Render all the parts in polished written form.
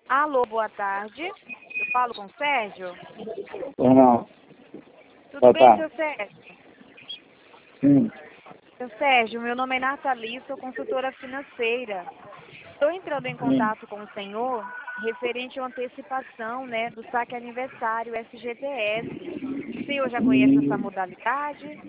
Alô, boa tarde. Eu falo com o Sérgio? Não. Tudo Boa bem, tarde. seu Sérgio? Sim. Seu Sérgio, meu nome é Nathalie, sou consultora financeira. Estou entrando em Sim. contato com o senhor referente à antecipação, do saque aniversário FGTS. O senhor já conhece essa modalidade?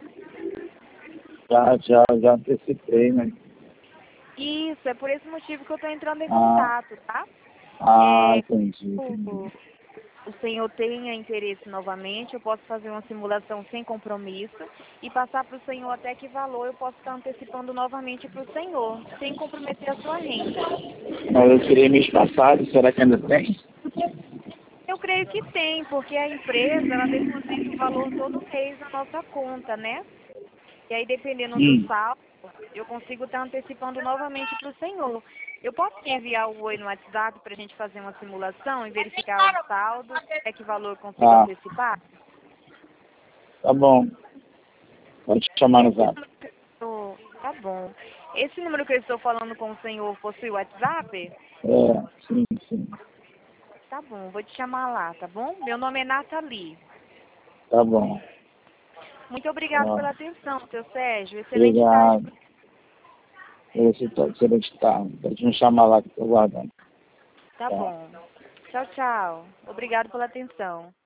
Já antecipei, né? Isso, é por esse motivo que eu estou entrando em Ah, contato, tá? entendi. O senhor tenha interesse novamente, eu posso fazer uma simulação sem compromisso e passar para o senhor até que valor eu posso estar antecipando novamente para o senhor, sem comprometer a sua renda. Mas eu queria mês passado, será que ainda tem? Eu creio que tem, porque a empresa, ela deposita o valor todo mês na nossa conta, né? E aí, dependendo do saldo, eu consigo estar antecipando novamente para o senhor. Eu posso te enviar o Oi no WhatsApp para a gente fazer uma simulação e verificar o saldo, até que valor eu consigo antecipar? Tá bom. Pode chamar no Esse zap. número que tá bom. Esse número que eu estou falando com o senhor possui WhatsApp? Sim. Tá bom, vou te chamar lá, tá bom? Meu nome é Nathalie. Tá bom. Muito obrigado pela atenção, seu Sérgio. Excelente tarde. Obrigado. Excelente tarde. Pode me chamar lá que eu tô guardando. Tá bom. Tchau, tchau. Obrigado pela atenção.